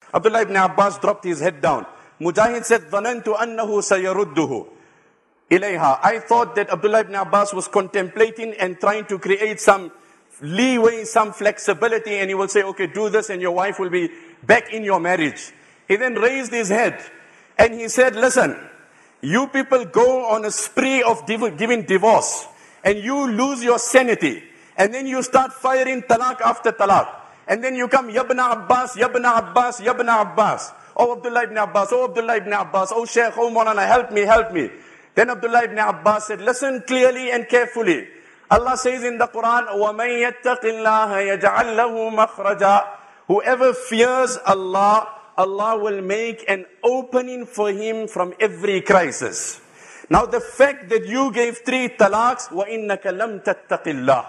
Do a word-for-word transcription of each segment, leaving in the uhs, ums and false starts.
Abdullah ibn Abbas dropped his head down. Mujahid said, ظَنَنْتُ أَنَّهُ سَيَرُدُّهُ إِلَيْهَا. I thought that Abdullah ibn Abbas was contemplating and trying to create some leeway, some flexibility, and he will say, okay, do this and your wife will be back in your marriage. He then raised his head and he said, listen, you people go on a spree of div- giving divorce and you lose your sanity and then you start firing talaq after talaq. And then you come, Yabna Abbas, Yabna Abbas, Yabna Abbas. Oh Abdullah ibn Abbas, oh Abdullah ibn Abbas, oh Shaykh, oh Maulana, help me, help me. Then Abdullah ibn Abbas said, listen clearly and carefully. Allah says in the Quran, وَمَن يَتَّقِ اللَّهَ يَجْعَلْ لَهُ مَخْرَجًا. Whoever fears Allah, Allah will make an opening for him from every crisis. Now the fact that you gave three talaqs, وَإِنَّكَ لَمْ تَتَّقِ اللَّهِ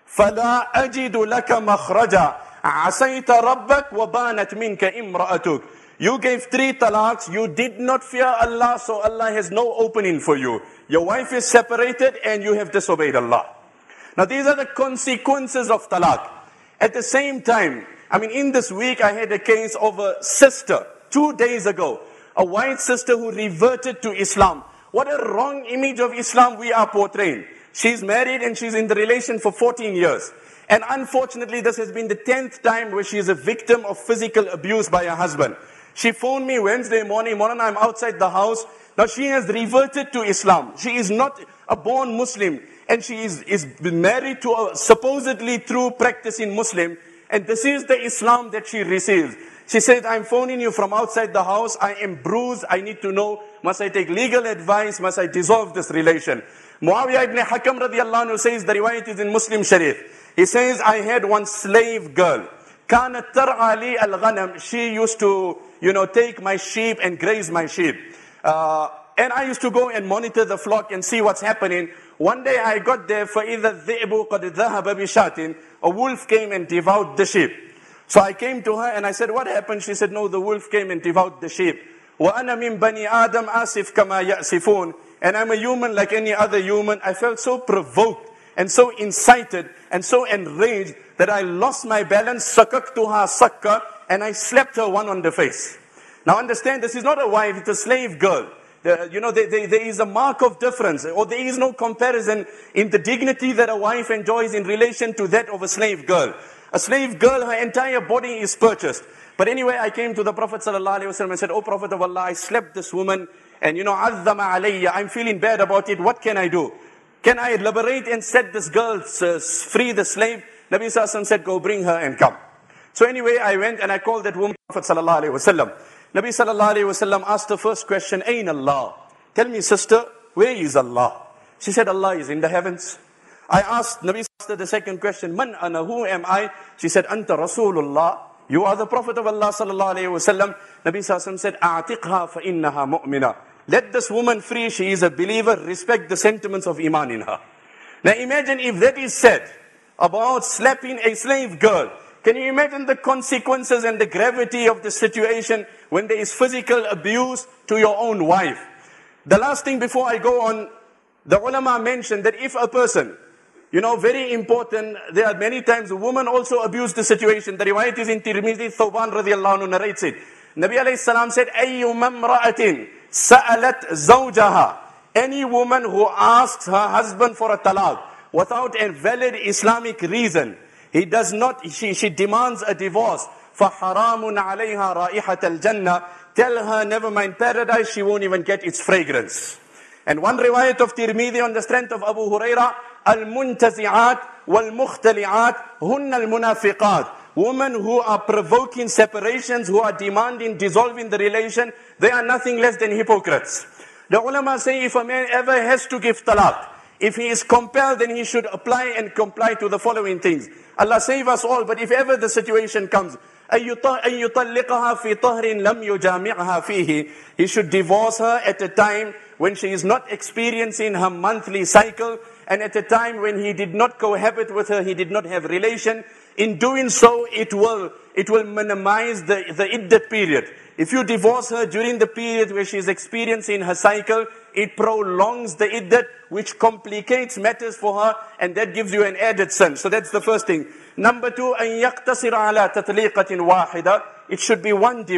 فَلَا أَجِدُ لَكَ مَخْرَجًا عَسَيْتَ رَبَّكَ وَبَانَتْ مِنْكَ إِمْرَأَتُكَ. You gave three talaqs, you did not fear Allah, so Allah has no opening for you. Your wife is separated and you have disobeyed Allah. Now these are the consequences of talaq. At the same time, I mean in this week I had a case of a sister, two days ago, a white sister who reverted to Islam. What a wrong image of Islam we are portraying. She's married and she's in the relation for fourteen years. And unfortunately this has been the tenth time where she is a victim of physical abuse by her husband. She phoned me Wednesday morning, morning I'm outside the house. Now she has reverted to Islam. She is not a born Muslim. And she is, is married to a supposedly true practicing Muslim. And this is the Islam that she receives. She said, I'm phoning you from outside the house. I am bruised. I need to know, must I take legal advice? Must I dissolve this relation? Muawiyah ibn Hakam radiallahu anhu says, the riwayat is in Muslim Sharif. He says, I had one slave girl. كانت ترعى لي الغنم. She used to, you know, take my sheep and graze my sheep. Uh, and I used to go and monitor the flock and see what's happening. One day I got there, فَإِذَا الذِّئْبُ قَدْ ذَهَبَ بِشَاتٍ. A wolf came and devoured the sheep. So I came to her and I said, what happened? She said, no, the wolf came and devoured the sheep. وَأَنَا مِن بَنِي آدَمْ آسِفْ كَمَا يَأْسِفُونَ. And I'm a human like any other human. I felt so provoked and so incited and so enraged that I lost my balance, sakaktuha sakka, and I slapped her one on the face. Now understand, this is not a wife, it's a slave girl. The, you know, there, there, there is a mark of difference, or there is no comparison in the dignity that a wife enjoys in relation to that of a slave girl. A slave girl, her entire body is purchased. But anyway, I came to the Prophet ﷺ and said, oh Prophet of Allah, I slapped this woman, and you know, عَذَّمَ عَلَيَّ, I'm feeling bad about it, what can I do? Can I liberate and set this girl uh, free, the slave? Nabi Sallallahu Alaihi Wasallam said, go bring her and come. So anyway, I went and I called that woman, Prophet Sallallahu Alaihi Wasallam. Nabi Sallallahu Alaihi Wasallam asked the first question, Ain Allah? Tell me, sister, where is Allah? She said, Allah is in the heavens. I asked, Nabi asked her the second question, Man ana, who am I? She said, Anta Rasulullah. You are the Prophet of Allah Sallallahu Alaihi Wasallam. Nabi Sallallahu Alaihi Wasallam said, A'tiqha fa innaha mu'mina. Let this woman free, she is a believer, respect the sentiments of Iman in her. Now imagine if that is said about slapping a slave girl. Can you imagine the consequences and the gravity of the situation when there is physical abuse to your own wife? The last thing before I go on, the ulama mentioned that if a person, you know, very important, there are many times a woman also abused the situation. The riwayat is in Tirmidhi, Thawban radiallahu anhu narrates it. Nabi alayhi salam said, أَيُّ مَمْرَأَةٍ سَأَلَتْ زَوْجَهَا. Any woman who asks her husband for a talaq without a valid Islamic reason, he does not, she, she demands a divorce. فَحَرَامٌ عَلَيْهَا رَائِحَةَ الْجَنَّةِ. Tell her, never mind paradise, she won't even get its fragrance. And one riwayat of Tirmidhi on the strength of Abu Huraira, Al-Muntazi'at wal-Mukhtali'at hunna al-Munafiqat. Women who are provoking separations, who are demanding dissolving the relation, they are nothing less than hypocrites. The ulama say if a man ever has to give talaq, if he is compelled, then he should apply and comply to the following things. Allah save us all, but if ever the situation comes, أَن يُطَلِّقَهَا فِي طَهْرٍ لَمْ يُجَامِعْهَا فِيهِ. He should divorce her at a time when she is not experiencing her monthly cycle, and at a time when he did not cohabit with her, he did not have relation. In doing so, it will, it will minimize the, the iddat period. If you divorce her during the period where she is experiencing her cycle, it prolongs the iddat, which complicates matters for her, and that gives you an added sin. So that's the first thing. Number two, أن يقتصر على تطليقة واحدة. It should be one divorce.